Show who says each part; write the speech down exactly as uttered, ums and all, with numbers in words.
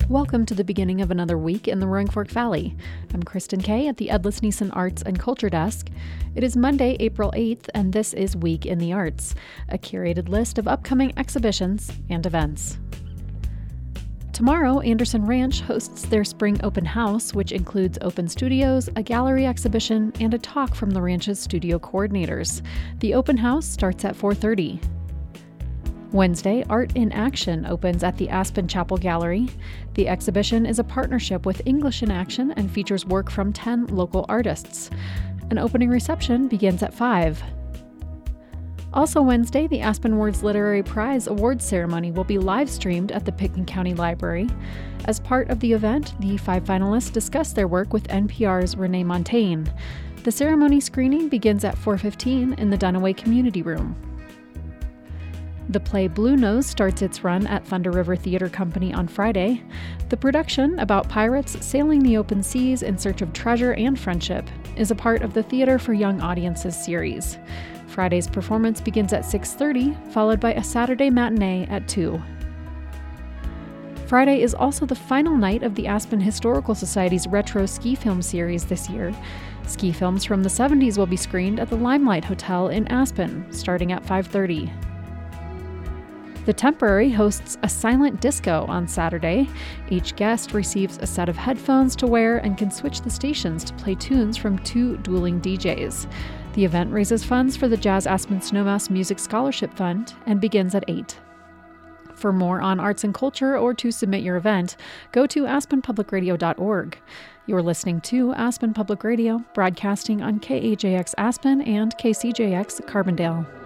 Speaker 1: Welcome to the beginning of another week in the Roaring Fork Valley. I'm Kristen Kay at the Edlis Neeson Arts and Culture Desk. It is Monday, April eighth, and this is Week in the Arts, a curated list of upcoming exhibitions and events. Tomorrow, Anderson Ranch hosts their spring open house, which includes open studios, a gallery exhibition, and a talk from the ranch's studio coordinators. The open house starts at four thirty. Wednesday, Art in Action opens at the Aspen Chapel Gallery. The exhibition is a partnership with English in Action and features work from ten local artists. An opening reception begins at five. Also Wednesday, the Aspen Words Literary Prize awards ceremony will be live-streamed at the Pitkin County Library. As part of the event, the five finalists discuss their work with N P R's Renee Montaigne. The ceremony screening begins at four fifteen in the Dunaway Community Room. The play Blue Nose starts its run at Thunder River Theater Company on Friday. The production, about pirates sailing the open seas in search of treasure and friendship, is a part of the Theater for Young Audiences series. Friday's performance begins at six thirty, followed by a Saturday matinee at two. Friday is also the final night of the Aspen Historical Society's retro ski film series this year. Ski films from the seventies will be screened at the Limelight Hotel in Aspen, starting at five thirty. The Temporary hosts a silent disco on Saturday. Each guest receives a set of headphones to wear and can switch the stations to play tunes from two dueling D Js. The event raises funds for the Jazz Aspen Snowmass Music Scholarship Fund and begins at eight. For more on arts and culture or to submit your event, go to aspen public radio dot org. You're listening to Aspen Public Radio, broadcasting on K A J X Aspen and K C J X Carbondale.